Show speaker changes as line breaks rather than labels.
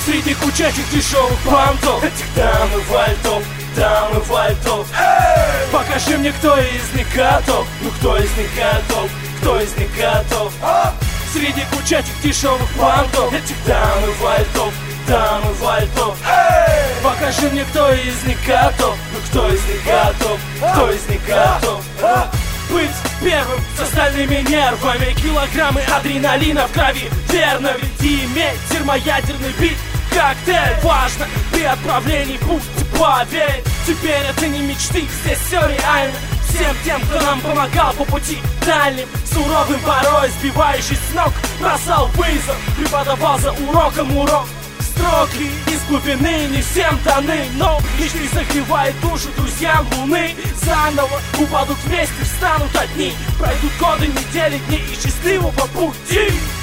Среди кучачих дешевых понтов,
этих дам и вальтов, дам и вальтов.
Покажи мне, кто из них готов.
Ну кто из них готов, кто из них готов?
Среди кучачих дешевых понтов,
этих дам и вальтов, дам и вальтов.
покажи мне, кто из них готов.
Ну кто из них готов, кто из них готов?
Быть первым с остальными нервами. Килограммы адреналина в крови. Верно, ведь иметь термоядерный бит коктейль важно при отправлении в путь, поверь. Теперь это не мечты, здесь все реально. Всем тем, кто нам помогал по пути дальним, суровым, порой сбивающий с ног, бросал вызов, преподавал за уроком урок. Строки из глубины не всем даны, но мечты согревает душу друзьям луны. Заново упадут вместе, встанут одни. Пройдут годы, недели, дни и счастливого пути.